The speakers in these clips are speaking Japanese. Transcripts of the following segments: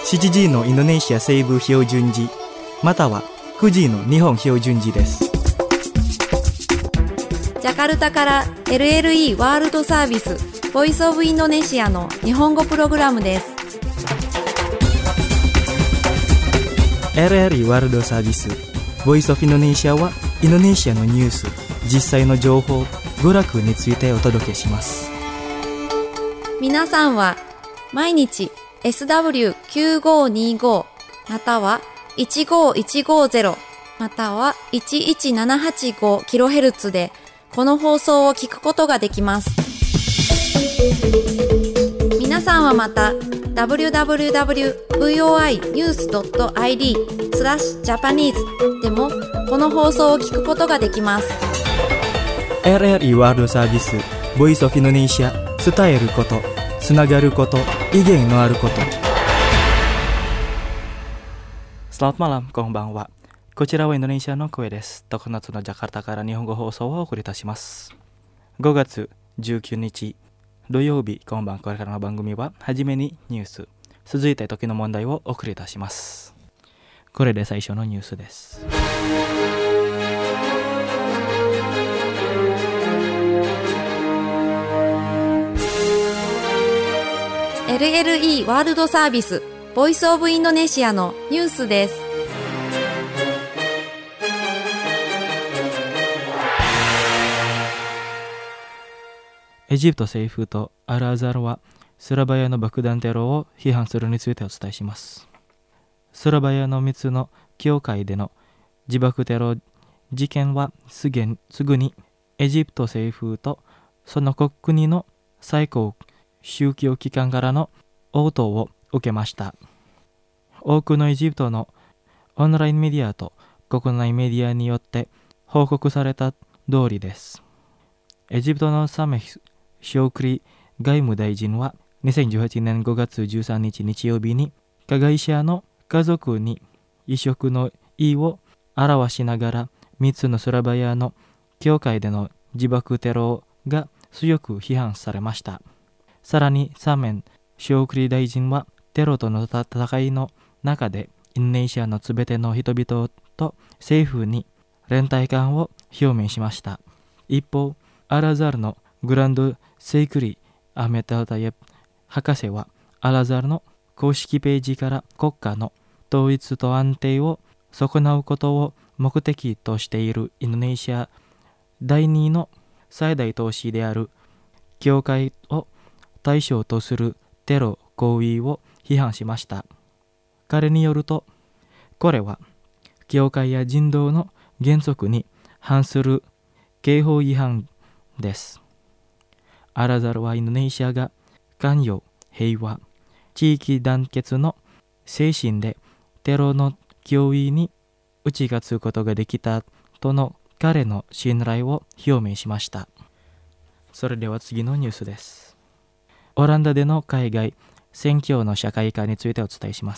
7時のインドネシア西部標準時または9時の日本標準時です。 ジャカルタから LLE ワールドサービスボイスオブインドネシアの日本語プログラムです。 LLE ワールドサービスボイスオブインドネシアはインドネシアのニュース、実際の情報、娯楽についてお届けします。 皆さんは毎日 SW9525 または15150または 11785kHz でこの放送を聞くことができます。皆さんはまた www.voinews.id/Japanese でもこの放送を聞くことができます。 LLE ワールドサービスボイスオブインドネシア、伝えること、つながること、意見のあること。Selamat malam、こんばんは。こちらはインドネシアの声です。常夏のジャカルタから日本語放送をお送りいたします。5月19日土曜日、今晩これからの番組ははじめにニュース、続いて時の問題をお送りいたします。これで最初のニュースです。 LLE ワールドサービスボイスオブインドネシアのニュースです。 エジプト政府とアルアザルはスラバヤの爆弾テロを批判するについてお伝えします。スラバヤの3つの教会での自爆テロ事件はすぐにエジプト政府とその国の最高宗教機関からの応答を受けました。多くのエジプトのオンラインメディアと国内メディアによって報告された通りです。エジプトのサメヒ・ショークリ外務大臣は2018年5月13日日曜日に加害者の家族に移植の意を表しながら3つのスラバヤの教会での自爆テロが強く批判されました。さらにサメン・ショークリ大臣はテロとの戦いの中でインドネシアのすべての人々と政府に連帯感を表明しました。一方、アルアザルのグランド・セイクリ・アメタタイプ博士はアルアザルの公式ページから国家の統一と安定を損なうことを目的としているインドネシア第2の最大都市である教会を対象とするテロ行為を批判しました。彼によると、これは教会や人道の原則に反する刑法違反です。アルアザルはインドネシアが関与、平和、地域団結の精神でテロの脅威に打ち勝つことができたとの彼の信頼を表明しました。それでは次のニュースです。オランダでの海外宣教の社会化についてお伝えします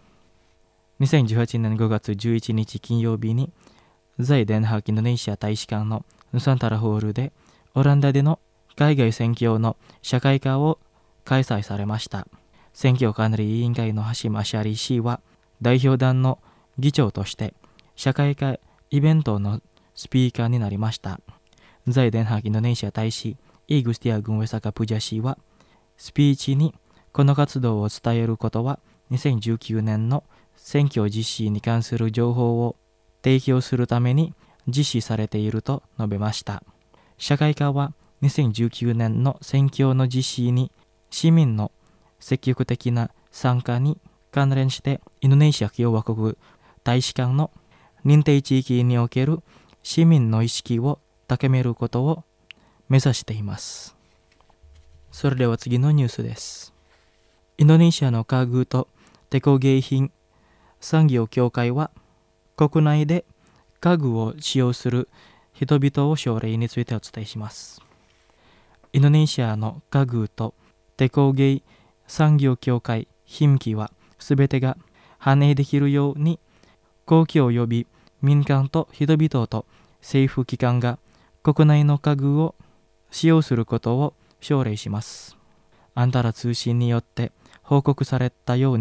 。2018年5月11日金曜日に在デンハーグインドネシア大使館のヌサンタラホールでオランダでの海外宣教の社会化を開催されました。宣教管理委員会のハシム・アシャリ氏は代表団の議長として社会化イベントのスピーカーになりました。在デンハーグインドネシア大使イグスティア・グンウェサカ・プジャ氏はスピーチにこの活動を伝えることは2019年の選挙実施に関する情報を提供するために実施されていると述べました。社会化は2019年の選挙の実施に市民の積極的な参加に関連してインドネシア共和国大使館の認定地域における市民の意識を高めることを目指しています。それでは次のニュースです。インドネシアの家具と手工芸品産業協会は国内で家具を使用する人々を奨励についてお伝えします。インドネシアの家具と手工芸産業協会品機はすべてが反映できるように公共及び民間と人々と政府機関が国内の家具を使用することを奨励します。アンタラ通信によって報告されたように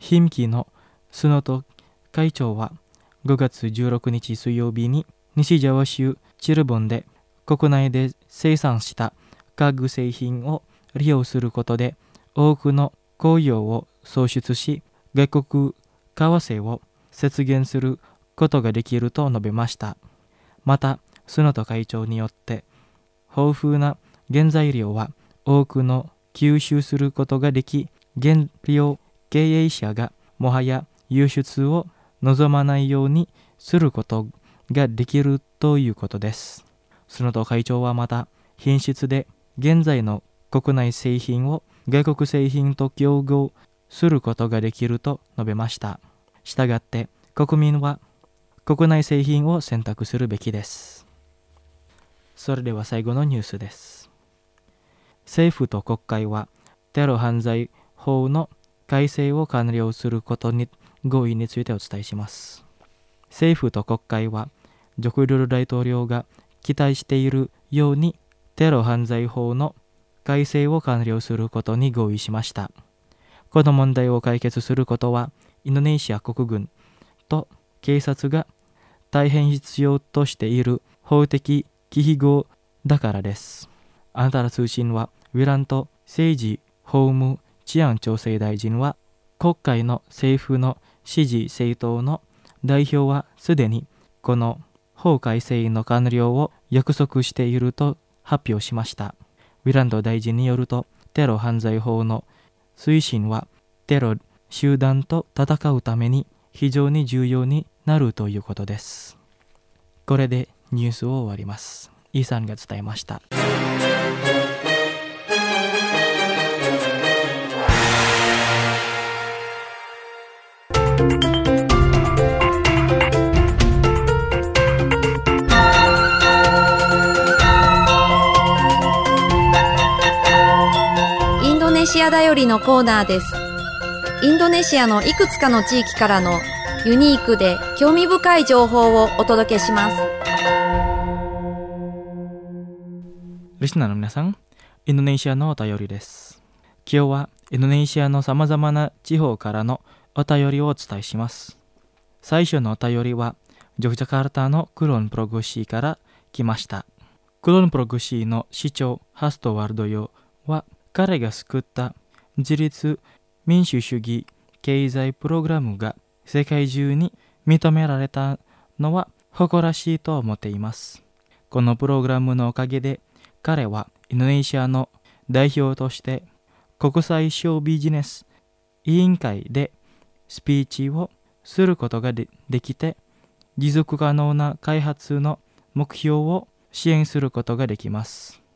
ヒムキのスノト会長は5月16日水曜日に西ジャワ州チルボンで国内で生産した家具製品を利用することで多くの雇用を創出し、外国為替を節減することができると述べました。また、スノト会長によって豊富な原材料は多くの吸収することができ、原料経営者がもはや輸出を望まないようにすることができるということです。スノト会長はまた、品質で現在の国内製品を外国製品と競合することができると述べました。したがって国民は国内製品を選択するべきです。それでは最後のニュースです。政府と国会はテロ犯罪法の改正を完了することに合意についてお伝えします。政府と国会はジョコ・ウィドド大統領が期待しているようにテロ犯罪法の改正を完了することに合意しました。この問題を解決することはインドネシア国軍と警察が大変必要としている法的記号だからです。アンタラ通信はウィラント政治法務治安調整大臣は国会の政府の支持政党の代表はすでにこの法改正の完了を約束していると発表しました。ウィランド大臣によると、テロ犯罪法の推進はテロ集団と戦うために非常に重要になるということです。これでニュースを終わります。イーさんが伝えました。 インドネシアだよりのコーナーです。インドネシアのいくつかの地域からのユニークで興味深い情報をお届けします。 リスナーの皆さん、インドネシアのお便りです。今日はインドネシアのさまざまな地方からのお便りをお伝えします。最初のお便りはジョグジャカルタのクロンプログシーから来ました。クロンプログシーの市長ハストワルドヨは彼が救った自立民主主義経済プログラムが世界中に認められたのは誇らしいと思っています。このプログラムのおかげで彼はインドネシアの代表として国際小ビジネス委員会でスピーチをすることが できて、持続可能な開発の目標を支援することができます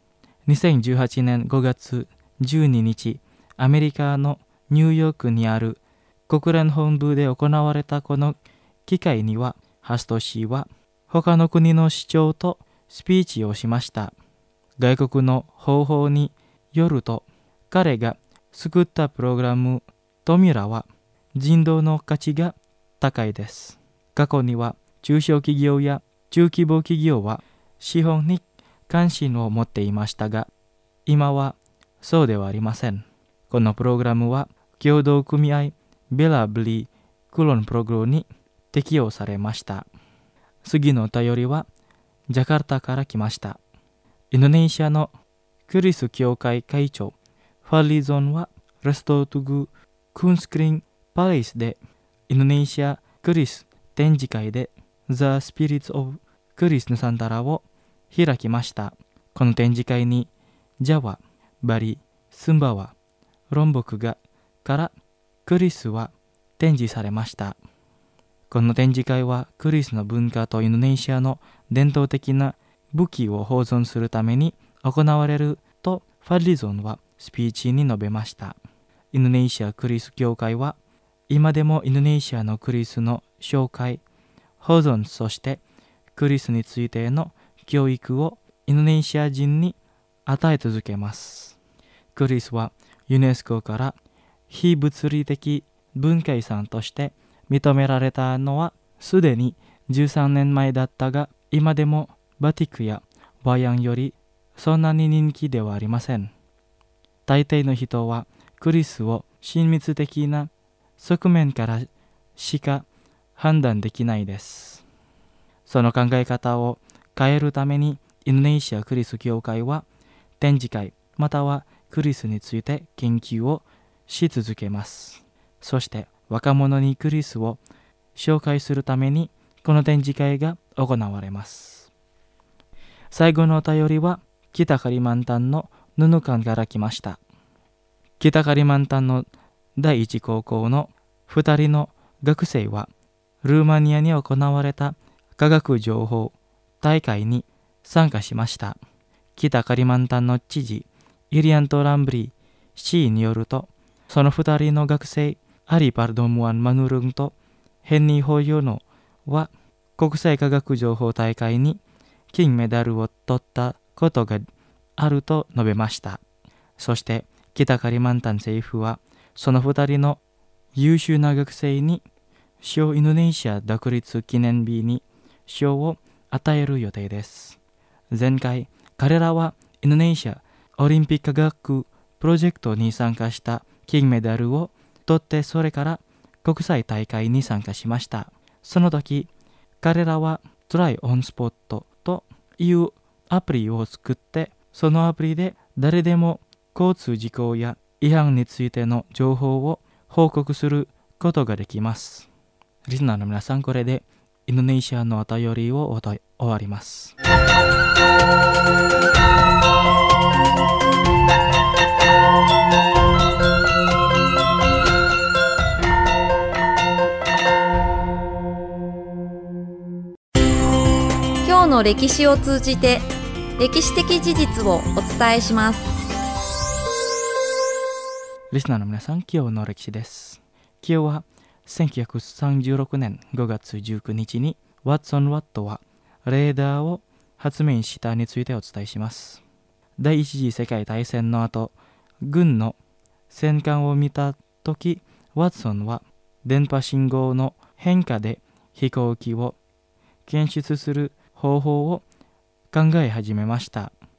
。2018年5月12日、アメリカのニューヨークにある国連本部で行われたこの機会には、ハスト氏は他の国の市長とスピーチをしました。外国の方法によると、彼が作ったプログラムトミラは人道の価値が高いです。過去には中小企業や中規模企業は資本に関心を持っていましたが、今はそうではありません。このプログラムは協同組合ベラブリクロンプログロに適用されました。次のお便りはジャカルタから来ました。インドネシアのクリス協会会長ファリゾンはレストトゥグクンスクリーンパレスでインドネシアクリス展示会で The Spirits of クリスヌサンタラを開きました。この展示会にジャワ、バリ、スンバワ、ロンボクがからクリスは展示されました。この展示会はクリスの文化とインドネシアの伝統的な武器を保存するために行われるとファリゾンはスピーチに述べました。インドネシアクリス協会は今でもインドネシアのクリスの紹介、保存、そしてクリスについての教育をインドネシア人に与え続けます。クリスはユネスコから非物理的文化遺産として認められたのはすでに13年前だったが、今でもバティックやワヤンよりそんなに人気ではありません。大抵の人はクリスを親密的な側面からしか判断できないです。その考え方を変えるためにインドネシアクリス教会は展示会またはクリスについて研究をし続けます。そして若者にクリスを紹介するためにこの展示会が行われます。最後のお便りは北カリマンタンのヌヌカンから来ました。北カリマンタンの第一高校の2人の学生はルーマニアに行われた科学情報大会に参加しました。北カリマンタンの知事イリアント・ランブリー氏によると、その2人の学生アリ・パルドムアン・マヌルンとヘンニー・ホヨノは国際科学情報大会に金メダルを取ったことがあると述べました。そして北カリマンタン政府はその2人の優秀な学生に小インドネシア独立記念日に賞を与える予定です。前回彼らはインドネシアオリンピック科学プロジェクトに参加した金メダルを取ってそれから国際大会に参加しました。その時彼らはトライオンスポットというアプリを作ってそのアプリで誰でも交通事故や違反についての情報を報告することができます。リスナーの皆さん、これでインドネシアのお便りを終わります。 今日の歴史を通じて歴史的事実をお伝えします。 リスナーの皆さん、今日の歴史です。今日は1936年5月19日にワトソン・ワットはレーダーを発明したについてお伝えします。第一次世界大戦の後、軍の戦艦を見たとき、ワトソンは電波信号の変化で飛行機を検出する方法を考え始めました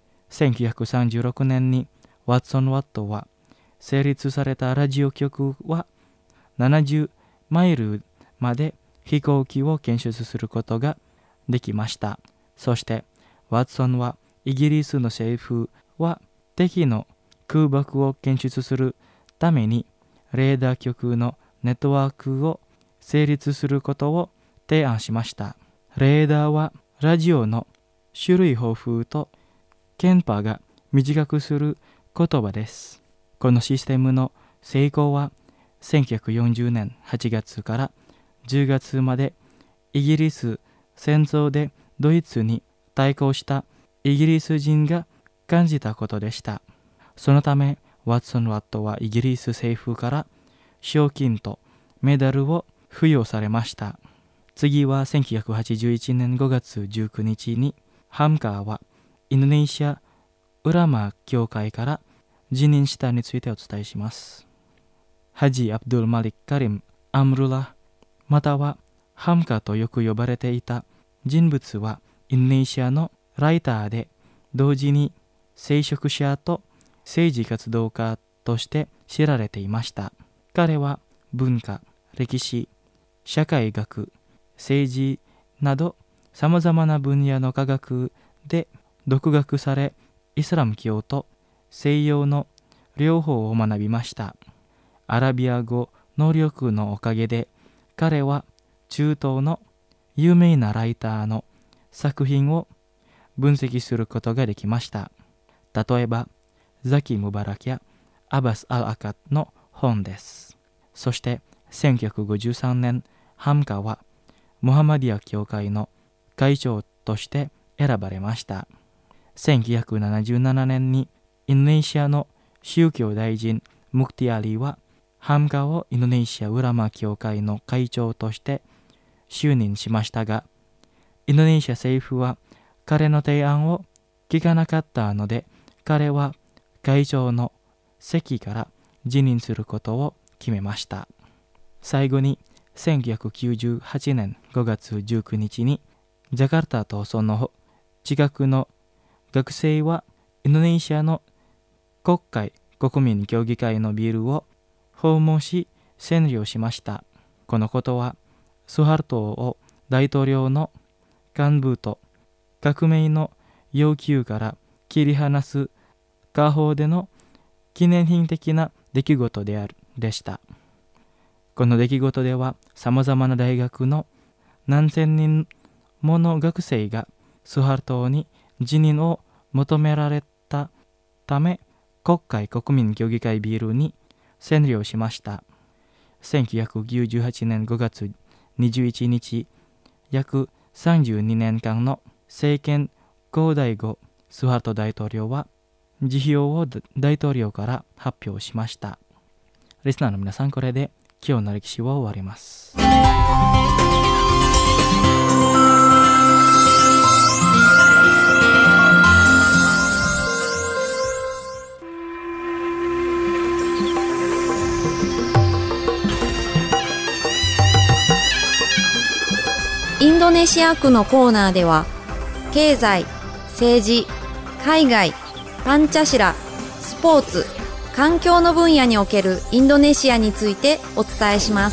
。1936年にワトソン・ワットは成立されたラジオ局は70マイルまで飛行機を検出することができました。そしてワトソンはイギリスの政府は敵の空爆を検出するためにレーダー局のネットワークを成立することを提案しました。レーダーはラジオの種類豊富と電波が短くする言葉です。このシステムの成功は1940年8月から10月までイギリス戦争でドイツに対抗したイギリス人が感じたことでした。そのためワトソン・ワットはイギリス政府から賞金とメダルを付与されました。次は1981年5月19日にハムカーはインドネシアウラマ教会から辞任したについてお伝えします。ハジ・アブドゥル・マリック・カリム・アムルラまたはハムカーとよく呼ばれていた人物はインドネシアのライターで同時に聖職者と政治活動家として知られていました。彼は文化、歴史、社会学、政治などさまざまな分野の科学で独学され、イスラム教と西洋の両方を学びました。アラビア語能力のおかげで彼は中東の有名なライターの作品を分析することができました。例えばザキ・ムバラキやアバス・アル・アカッの本です。そして1953年ハムカはムハマディア教会の会長として選ばれました。1977年にインドネシアの宗教大臣ムクティアリはハムカをインドネシアウラマ教会の会長として就任しましたが、インドネシア政府は彼の提案を聞かなかったので、彼は会長の席から辞任することを決めました。最後に1998年5月19日にジャカルタとその近くの学生はインドネシアの国会国民協議会のビルを訪問し占領しました。このことはスハルトを大統領の幹部と革命の要求から切り離す下方での記念品的な出来事でした。この出来事ではさまざまな大学の何千人もの学生がスハルトに辞任を求められたため、国会国民協議会ビルに占領しました。1998年5月21日、約32年間の政権交代後、スハルト大統領は辞表を大統領から発表しました。リスナーの皆さん、これで今日の歴史を終わります。 インドネシア区のコーナーでは、経済、政治、海外、パンチャシラ、スポーツ、環境の分野におけるインドネシアについてお伝えします。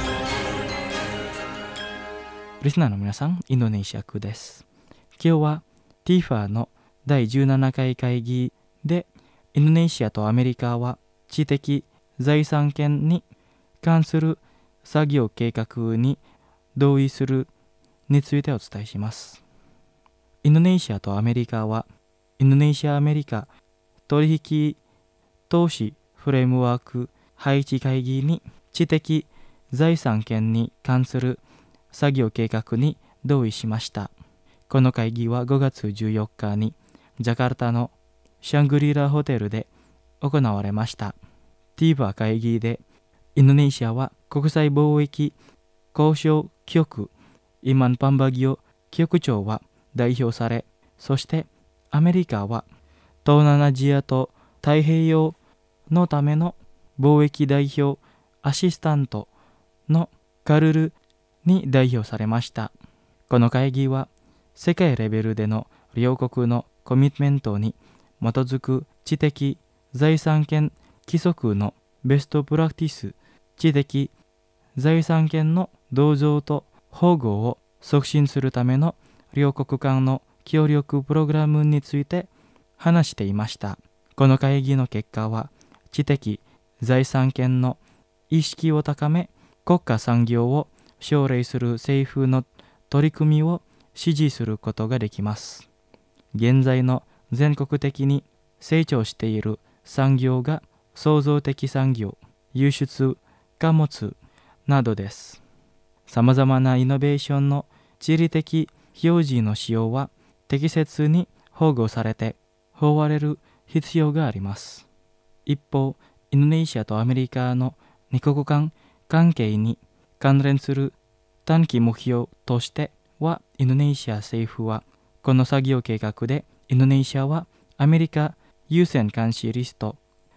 リスナーの皆さん、インドネシア区です。今日は TIFA の第17回会議で、インドネシアとアメリカは知的財産権に関する作業計画に同意するについてお伝えします。インドネシアとアメリカはインドネシア・アメリカ取引投資フレームワーク配置会議に知的財産権に関する作業計画に同意しました。この会議は5月14日にジャカルタのシャングリラホテルで行われました。TIFA 会議でインドネシアは国際貿易交渉局イマン・パンバギオ局長は代表され、そしてアメリカは東南アジアと太平洋のための貿易代表アシスタントのカルルに代表されました。この会議は世界レベルでの両国のコミットメントに基づく知的財産権規則のベストプラクティス、知的財産権の同情と保護を促進するための両国間の協力プログラムについて話していました。この会議の結果は、知的財産権の意識を高め、国家産業を奨励する政府の取り組みを支持することができます。現在の全国的に成長している産業が創造的産業、輸出、貨物などです。さまざまなイノベーションの地理的表示の使用は適切に保護されて覆われる必要があります。一方、インドネシアとアメリカの二国間関係に関連する短期目標としては、インドネシア政府はこの作業計画でインドネシアはアメリカ優先監視リスト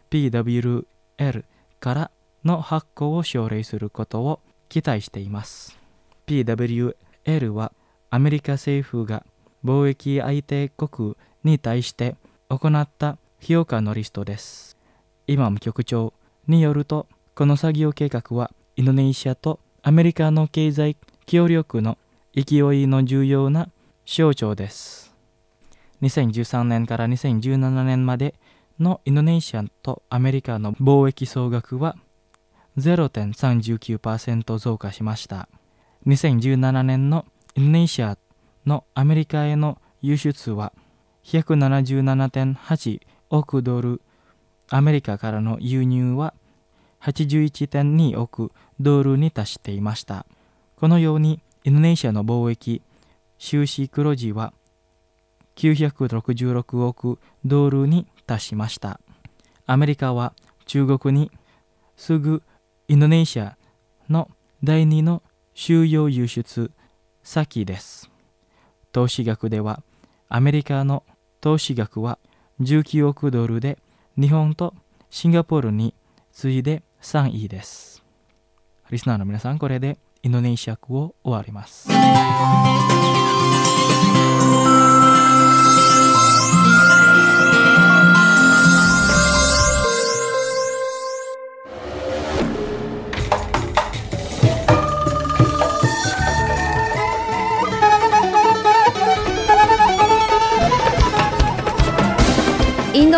PWL からの発行を奨励することを期待しています。PWL はアメリカ政府が貿易相手国に対して行った評価のリストです。イマム局長によると、この作業計画はインドネシアとアメリカの経済協力の勢いの重要な象徴です。2013年から2017年までのインドネシアとアメリカの貿易総額は 0.39% 増加しました。2017年のインドネシアのアメリカへの輸出は 177.8 億ドル、アメリカからの輸入は 81.2 億ドルに達していました。このようにインドネシアの貿易収支黒字は966億ドルに達しました。アメリカは中国にすぐインドネシアの第2の主要輸出先です。投資額ではアメリカの投資額は19億ドルで日本とシンガポールに次いで3位です。リスナーの皆さん、これでインドネシア区を終わります。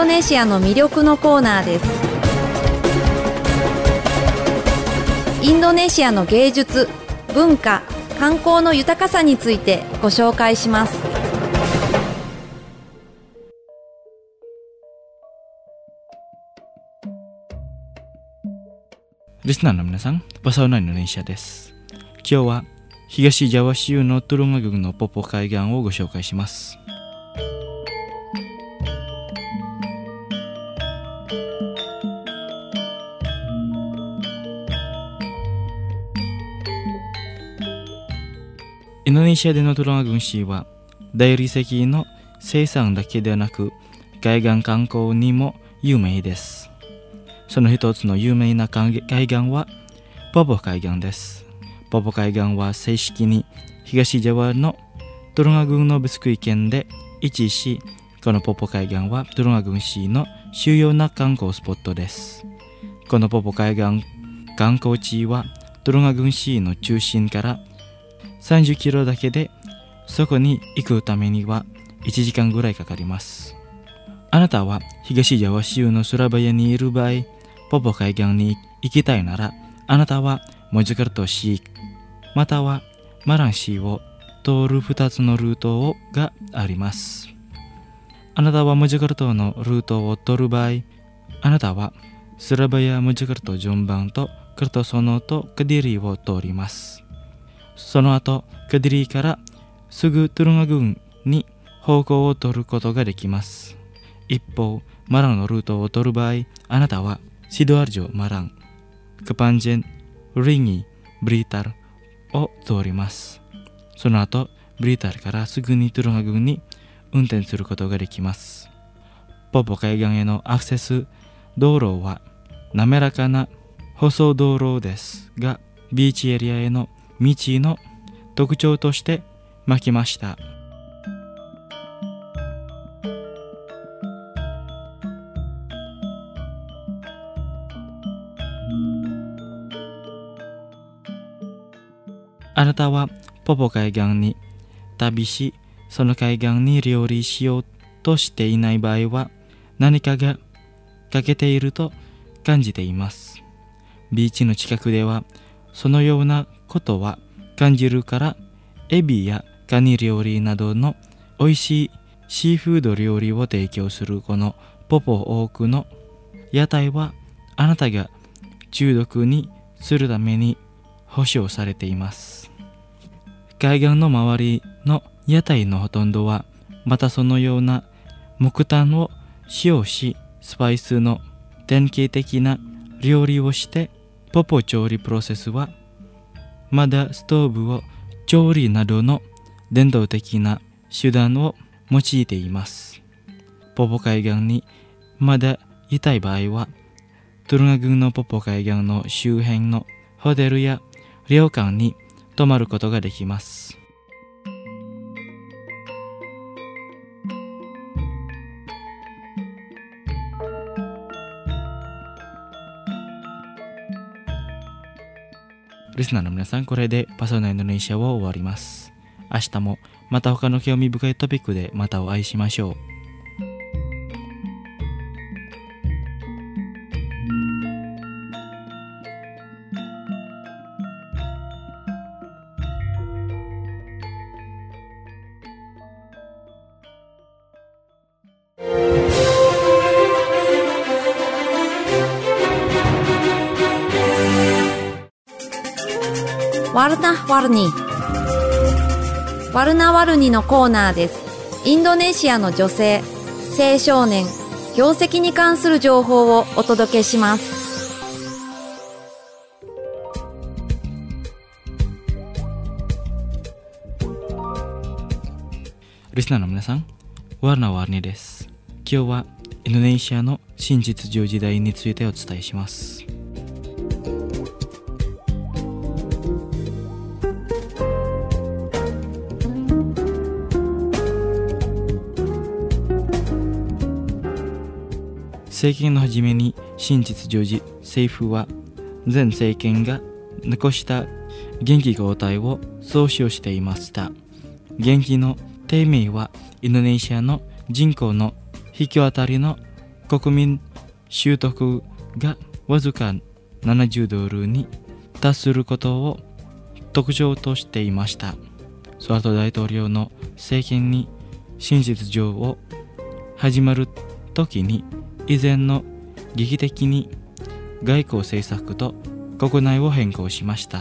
ドネシアの魅力のコーナーです。インドネシアの芸術、文化、観光の豊かさについてご紹介します。 リスナーの皆さん、パサウナインドネシアです。今日は東ジャワ州のトゥルンガ郡のポポ海岸をご紹介します。インドネシアでのトゥルンガ郡市は大理石の生産だけではなく海岸観光にも有名です。その一つの有名な海岸はポポ海岸です。ポポ海岸は正式に東ジャワのトゥルンガ郡のブスクイ県で位置し、このポポ海岸はトゥルンガ郡市の主要な観光スポットです。このポポ海岸観光地はトゥルンガ郡市の中心から30キロだけで、そこに行くためには1時間ぐらいかかります。あなたは東ジャワ州のスラバヤにいる場合、ポポ海岸に行きたいなら、あなたはモジャカルト市またはマラン市を通る2つのルートがあります。あなたはモジャカルトのルートを通る場合、あなたはスラバヤモジャカルト順番とカルトソノとカディリを通ります。その後、カディリからすぐトゥルンガ郡に方向を取ることができます。一方、マランのルートを取る場合、あなたはシドアルジョ・マラン、カパンジェン、リニー、ブリータルを通ります。その後、ブリータルからすぐにトゥルンガ郡に運転することができます。ポポ海岸へのアクセス道路は滑らかな舗装道路ですが、ビーチエリアへの道の特徴として巻きました。あなたはポポ海岸に旅し、その海岸に料理しようとしていない場合は、何かが欠けていると感じています。ビーチの近くではそのようなことは感じるから、エビやカニ料理などの美味しいシーフード料理を提供するこのポポ多くの屋台は、あなたが中毒にするために保証されています。海岸の周りの屋台のほとんどはまたそのような木炭を使用し、スパイスの典型的な料理をして、ポポ調理プロセスはまだストーブを調理などの伝統的な手段を用いています。ポポ海岸にまだいたい場合は、トゥルンガ郡のポポ海岸の周辺のホテルや旅館に泊まることができます。リスナーの皆さん、これでパサウナインドネシアを終わります。明日もまた他の興味深いトピックでまたお会いしましょう。 ワルナワルニワルナワルニのコーナーです。インドネシアの女性、青少年、業績に関する情報をお届けします。 リスナーの皆さん、ワルナワルニです。今日はインドネシアの新実情時代についてお伝えします。政権の初めに新実常時政府は前政権が残した元気交代を総称していました。元気の低迷はインドネシアの人口の引き渡りの国民所得がわずか$70に達することを特徴としていました。ソアルト大統領の政権に真実上を始まる時に以前の劇的に外交政策と国内を変更しました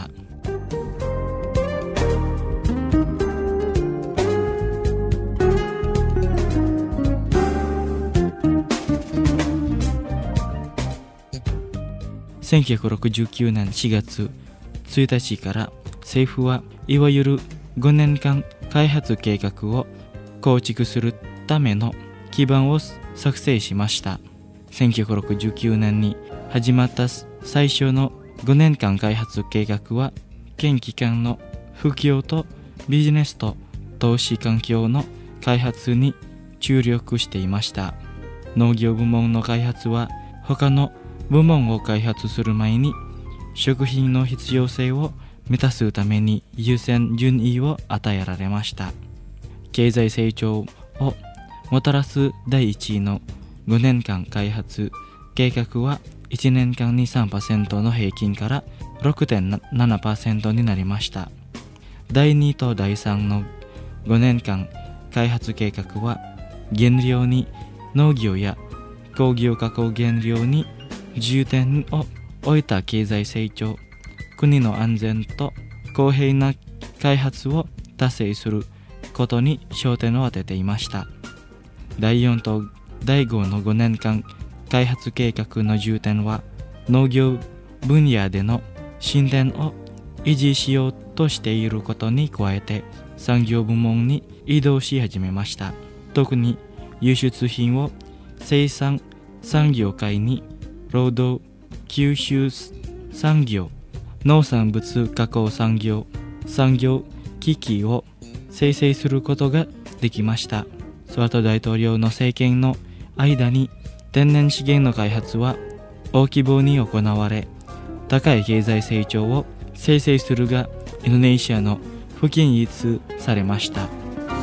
。1969年4月1日から政府はいわゆる5年間開発計画を構築するための基盤を作成しました。1969年に始まった最初の5年間開発計画は現機関の普及とビジネスと投資環境の開発に注力していました。農業部門の開発は他の部門を開発する前に食品の必要性を満たすために優先順位を与えられました。経済成長をもたらす第1位の5年間開発計画は1年間に 3% の平均から 6.7% になりました。第2と第3の5年間開発計画は原料に農業や工業加工原料に重点を置いた経済成長、国の安全と公平な開発を達成することに焦点を当てていました。第4と第5の5年間開発計画の重点は農業分野での進展を維持しようとしていることに加えて産業部門に移動し始めました。特に輸出品を生産産業界に労働吸収産業、農産物加工産業、産業機器を生成することができました。ソアルト大統領の政権の間に天然資源の開発は大規模に行われ、高い経済成長を生成するがインドネシアの不均一されました。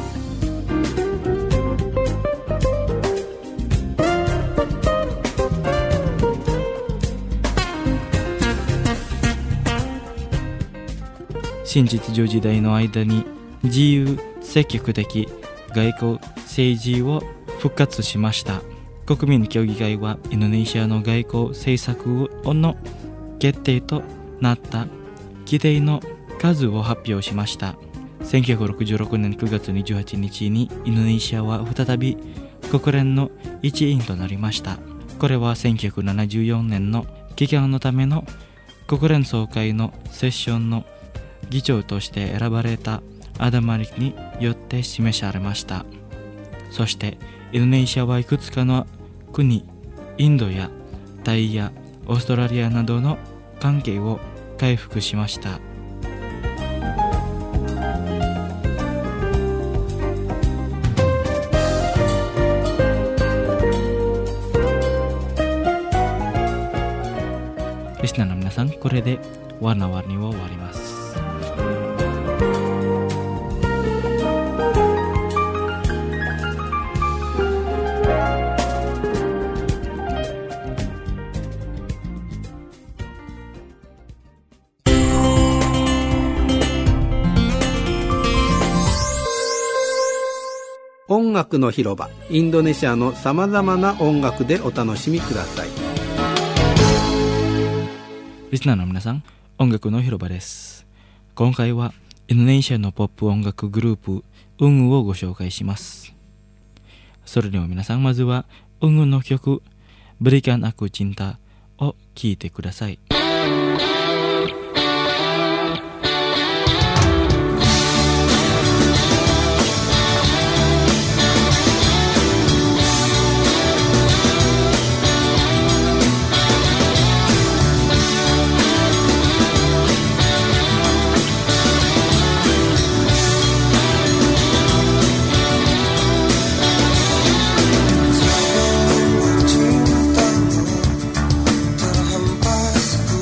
新秩序時代の間に自由積極的外交政治を復活しました。国民協議会はインドネシアの外交政策の決定となった規定の数を発表しました。1966年9月28日にインドネシアは再び国連の一員となりました。これは1974年の期間のための国連総会のセッションの議長として選ばれたアダマリによって示されました。そしてインドネシアはいくつかの国、インドやタイやオーストラリアなどの関係を回復しました。リスナーの皆さん、これでワナワニを終わります。 音楽の広場、インドネシアのさまざまな音楽でお楽しみください。 リスナーの皆さん、音楽の広場です。今回はインドネシアのポップ音楽グループウングをご紹介します。それでは皆さん、まずはウングの曲Berikan Aku Cintaを聴いてください。 Terhempas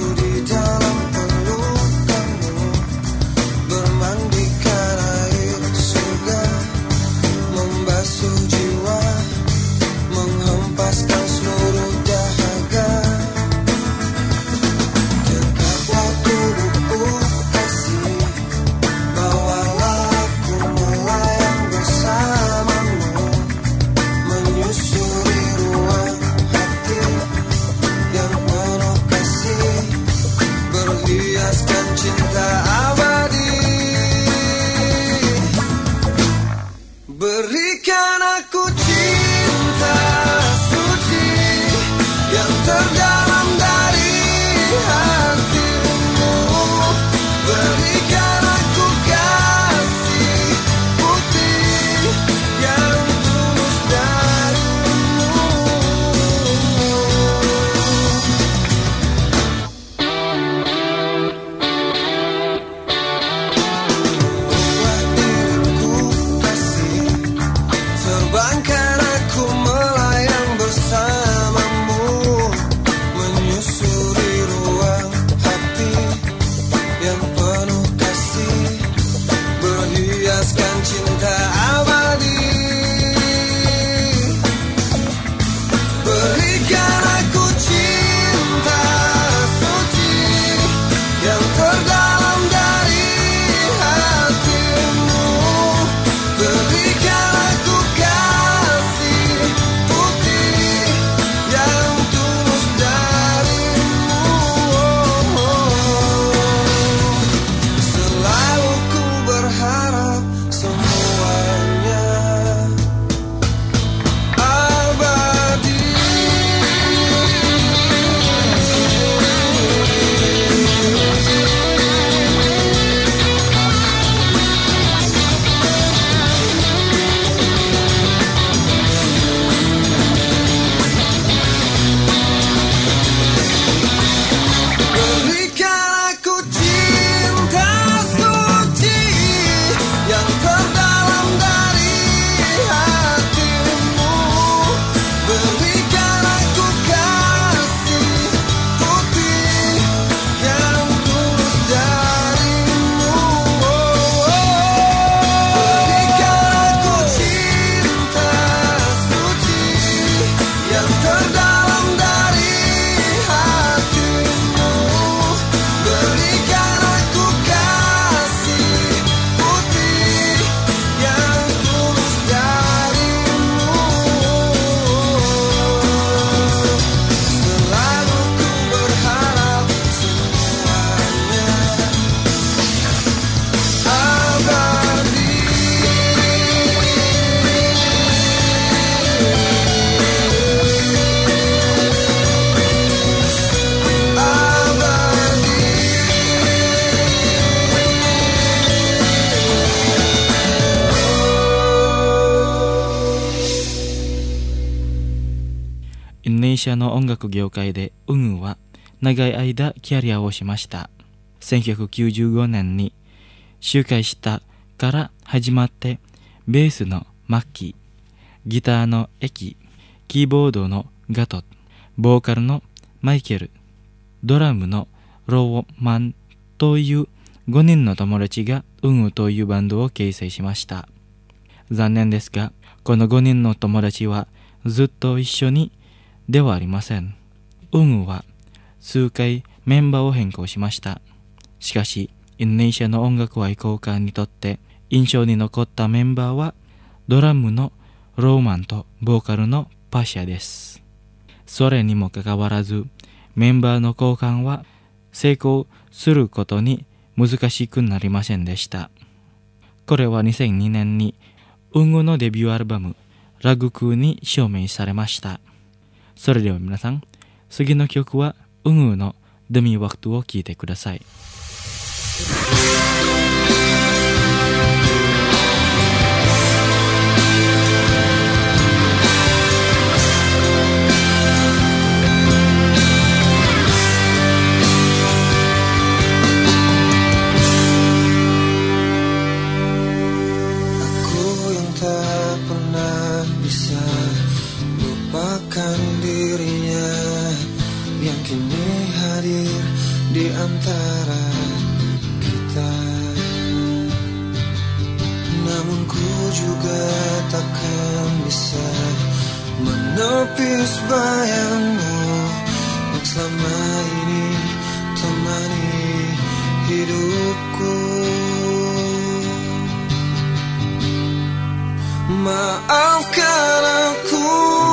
ネシアの音楽業界でウンは長い間キャリアをしました。1995年に集会したから始まって、ベースのマッキー、ギターのエキ、キーボードのガト、ボーカルのマイケル、ドラムのローマンという5人の友達がウンというバンドを形成しました。残念ですが、この5人の友達はずっと一緒にではありません。ウンは数回メンバーを変更しました。しかし、インドネシアの音楽愛好家にとって印象に残ったメンバーはドラムのローマンとボーカルのパシャです。それにもかかわらず、メンバーの交換は成功することに難しくなりませんでした。これは2002年にウンのデビューアルバムラグクーに証明されました。それでは皆さん、次の曲はウンのデミワクトを聴いてください。 Di antara kita, namun ku juga takkan bisa menepis bayangmu yang selama ini temani hidupku. Maafkan aku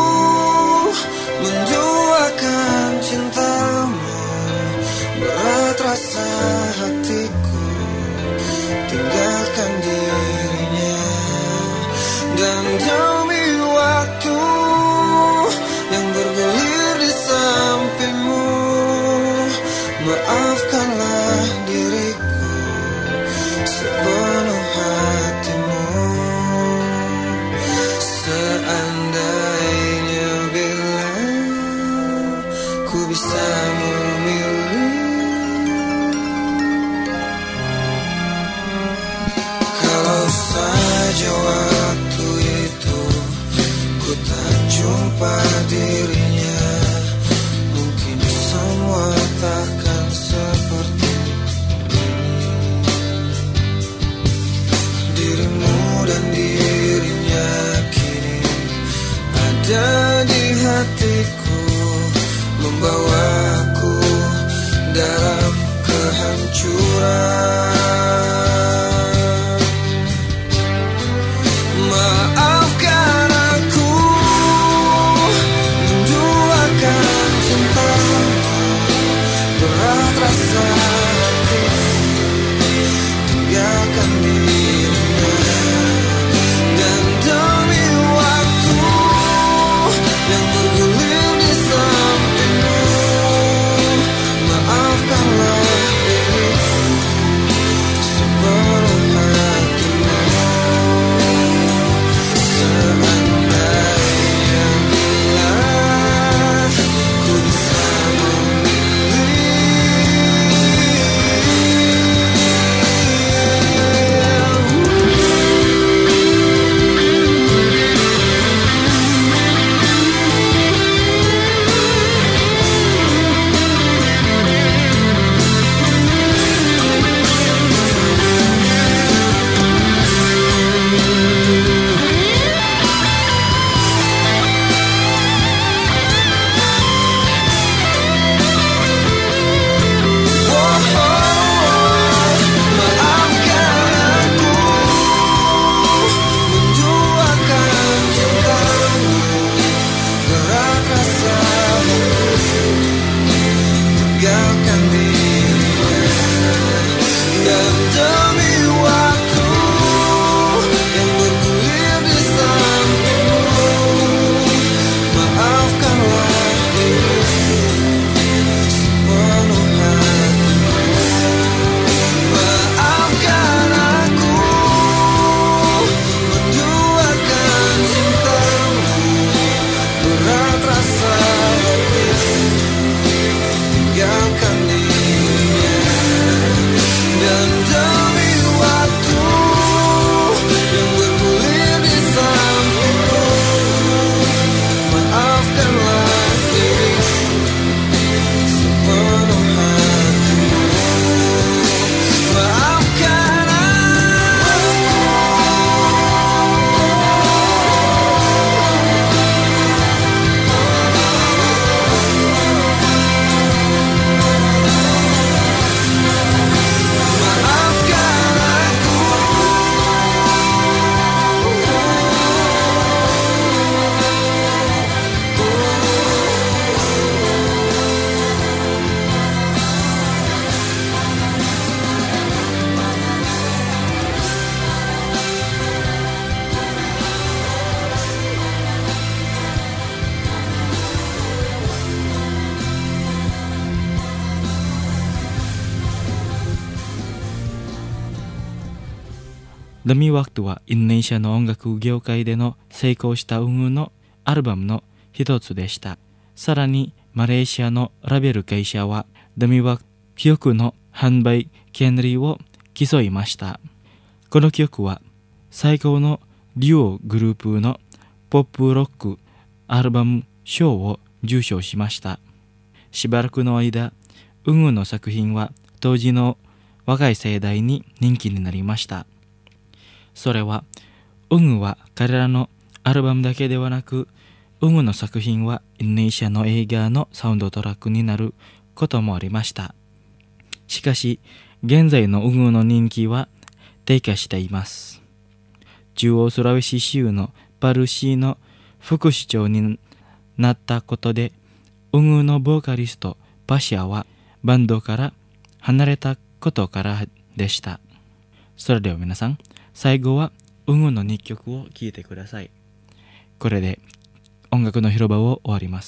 menduakan cintamu, berat rasa hatiku, tinggalkan dirinya. Dan demi waktu yang bergulir di sampingmu, maafkanlah diriku sepenuh hatimu. Seandainya bila ku bisa memilih, saja waktu itu ku tak jumpa dirinya, mungkin semua takkan seperti ini. Dirimu dan dirinya kini ada di hatiku, membawaku dalam kehancuran. Maafkan aku menduakan cintamu, berat rasa hatiku, tinggalkan dirinya. Dan demi waktu yang bergulir di sampingmu, maafkan ダミワクトはインドネシアの音楽業界での成功した運のアルバムの一つでした。さらにマレーシアのラベル会社はダミワク曲の販売権利を競いました。この曲は最高のデュオグループのポップロックアルバム賞を受賞しました。しばらくの間、ウングの作品は当時の若い世代に人気になりました。それは、ウングは彼らのアルバムだけではなく、ウングの作品はインドネシアの映画のサウンドトラックになることもありました。しかし、現在のウングの人気は低下しています。中央スラウェシ州のパルシーの副市長になったことで、ウングのボーカリストパシャはバンドから離れたことからでした。それでは皆さん、最後はウングの2曲を聴いてください。これで音楽の広場を終わります。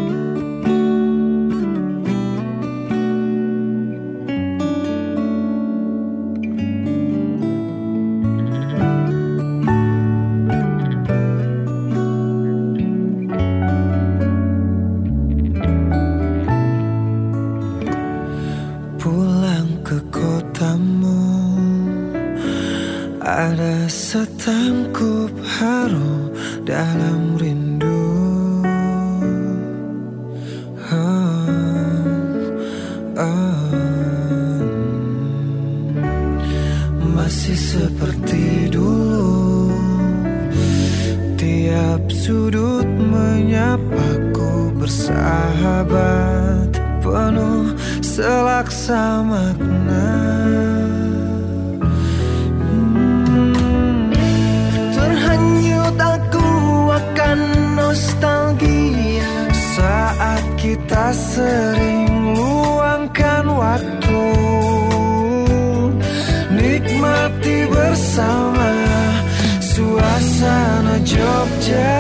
Ada setangkup haru dalam rindu. Masih seperti dulu, tiap sudut menyapaku bersahabat, penuh selaksa makna. Nostalgia saat kita sering luangkan waktu, nikmati bersama suasana Jogja.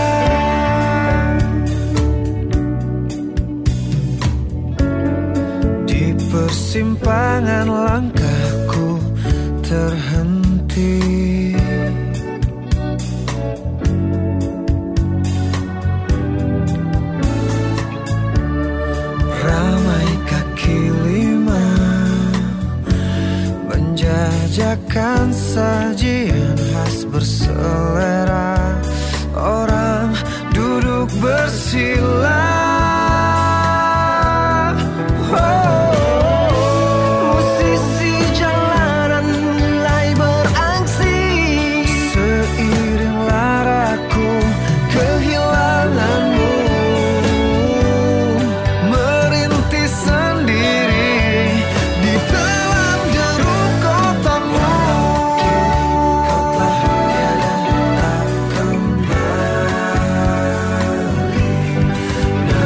Di persimpangan langkahku terhenti, menjajakan sajian khas berselera, orang duduk bersila. Musisi jalanan mulai beraksi, seiring laraku kehilanganmu, merintis sendiri di telan deru kotamu. Kau telah tiada tak kembali,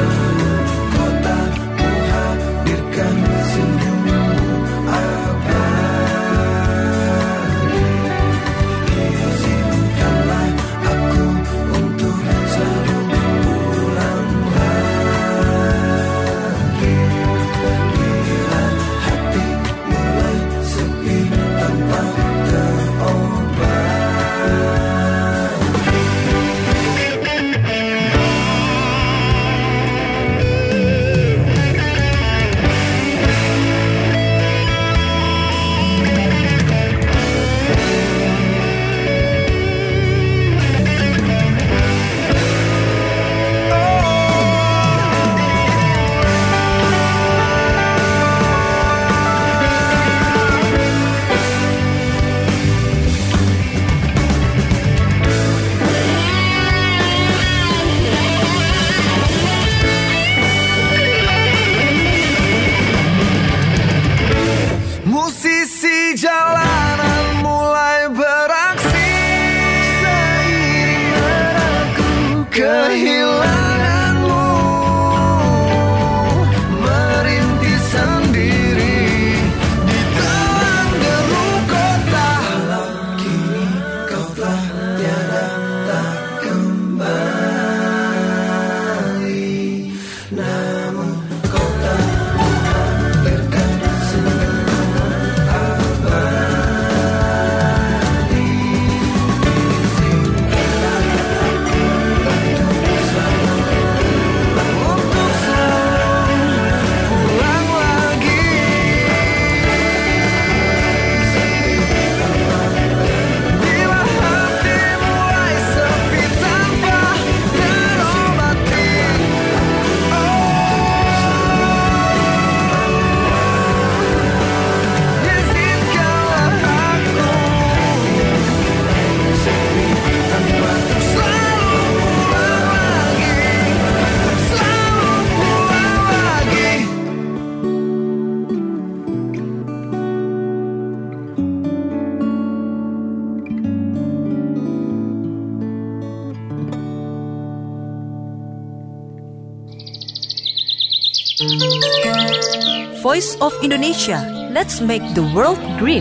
Voice of Indonesia. Let's make the world green.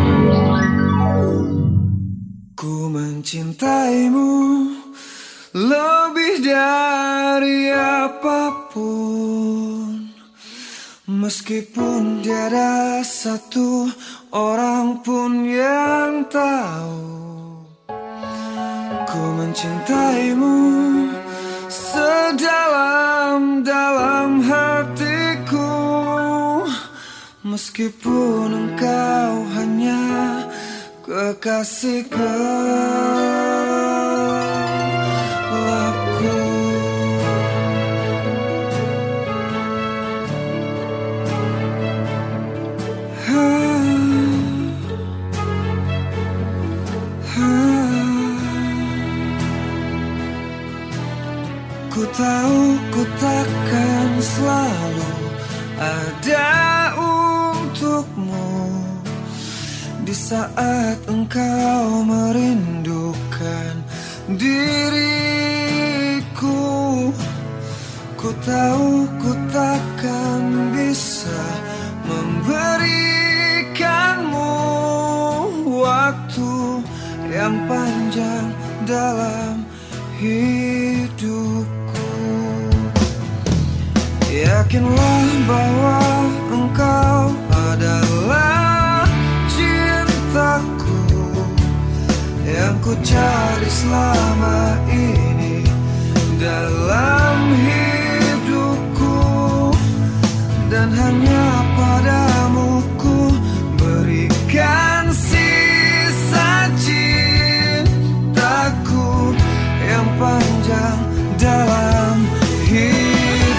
Ku mencintaimu lebih dari apapun, meskipun tiada satu orang pun yang tahu. Ku mencintaimu sedalam-dalam hatiku, meskipun engkau hanya kekasih gelapku. Ku tahu ku takkan selalu ada untukmu di saat engkau merindukan diriku. Ku tahu ku takkan bisa memberikanmu waktu yang panjang dalam hidupku. Yakinlah bahwa engkau adalah cintaku yang ku cari selama ini dalam hidupku, dan hanya padamu ku berikan sisa cintaku yang panjang dalam hidupku.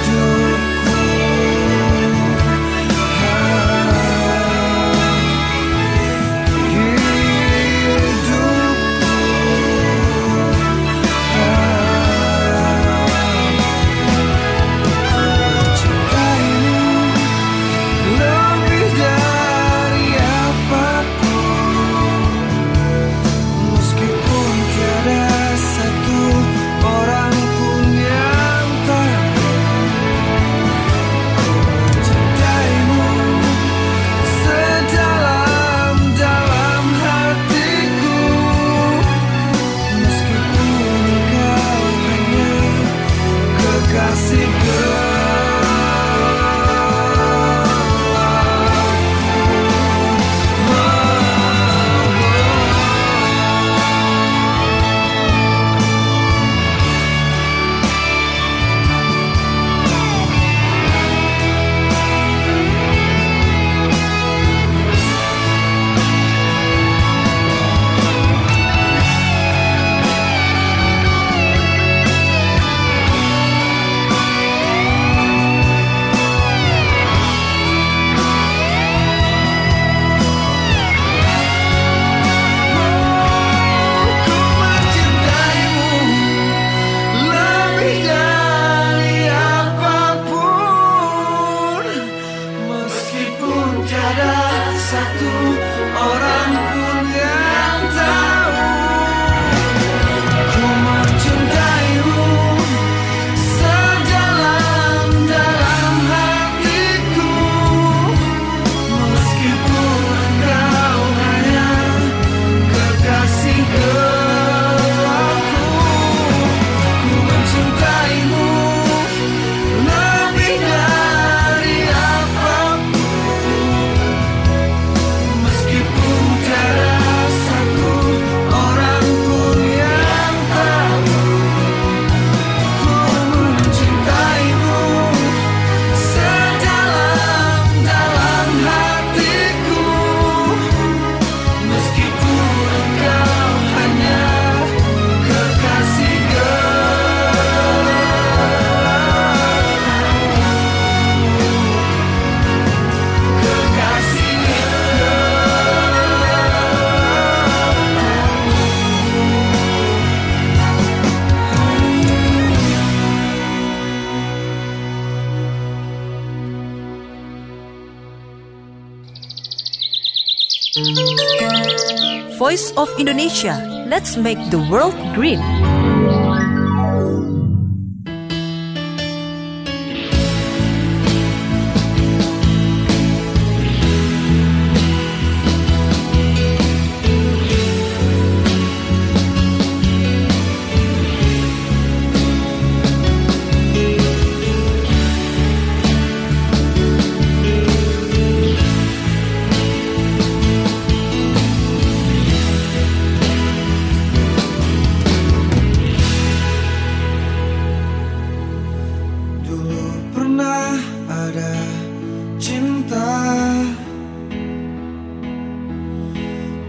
Voice of Indonesia. Let's make the world green.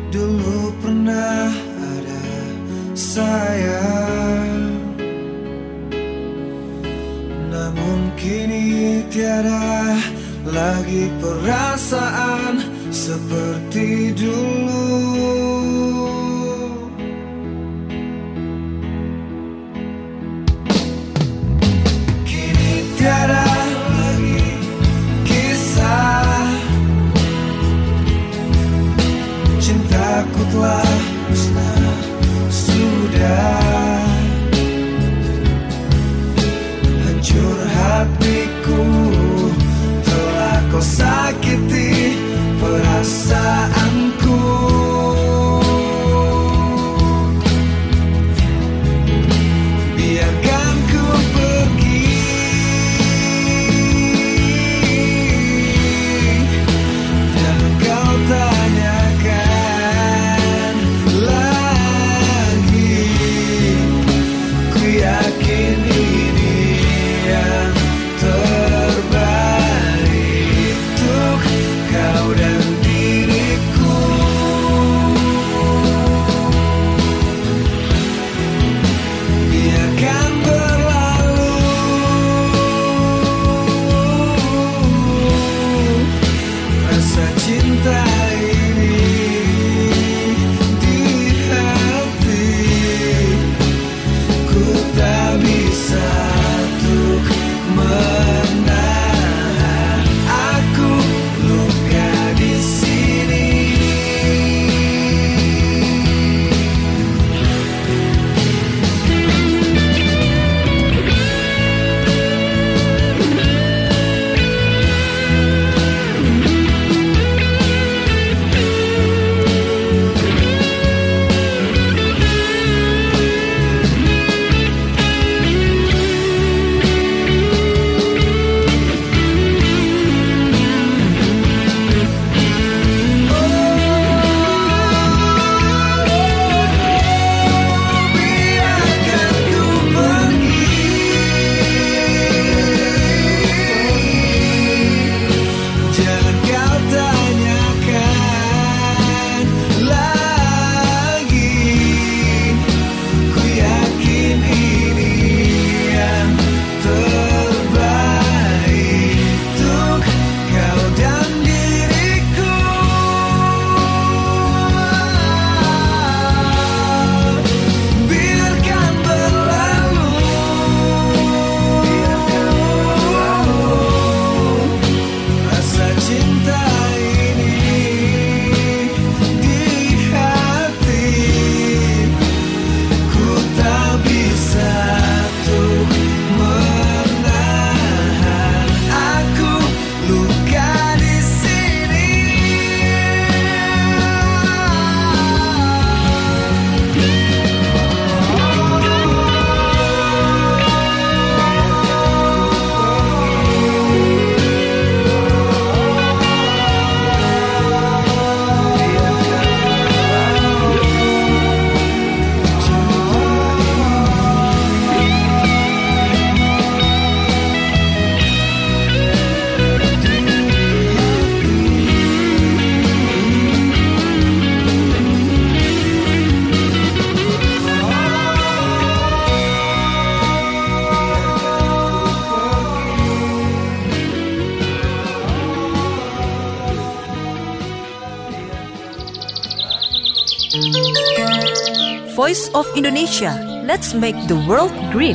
dulu pernah ada sayang, namun kini tiada lagi perasaan seperti dulu. Kini tiada lagi kisah, cintaku telah musnah sudah, hancur hatiku telah kau sakiti perasaanku. Biarkan ku pergi, jangan kau tanyakan lagi. Ku yakin ini yang terbaik untuk kau dan diriku. Biarkan berlalu rasa cinta ini di hati. Ku tak bisa untuk menahan, aku luka di sini. Biarkan ku pergi, jangan kau tanyakan lagi. Ku yakin ini yang terbaik untuk kau dan diriku. Biarkan berlalu rasa cinta ini di hati. Ku tak bisa untuk menahan, aku luka di sini. Voice of Indonesia. Let's make the world green.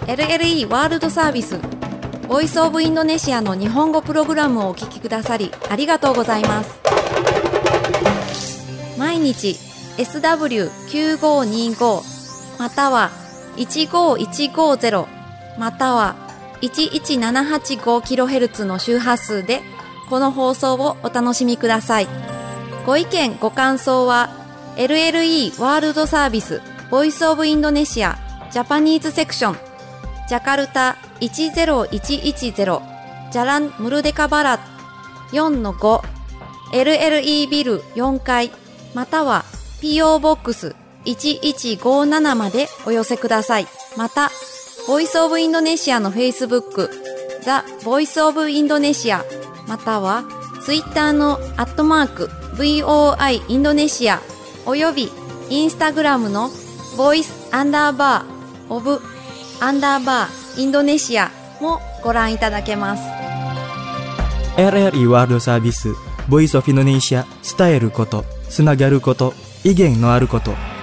LLE ワールドサービスボイスオブインドネシアの日本語プログラムをお聞きくださりありがとうございます。毎日 SW9525 または15150または 11785kHz の周波数でこの放送をお楽しみください。ご意見ご感想は LLE ワールドサービスボイスオブインドネシアジャパニーズセクションジャカルタ10110ジャランムルデカバラ 4-5 LLE ビル4階または PO ボックス1157までお寄せください。またボイスオブインドネシアの Facebook ザ・ボイスオブインドネシアまたは Twitter の@VOI インドネシアおよびインスタグラムのボイス_オブ_インドネシアもご覧いただけます。 LLE ワールドサービスボイスオフインドネシア伝えることつながること威厳のあること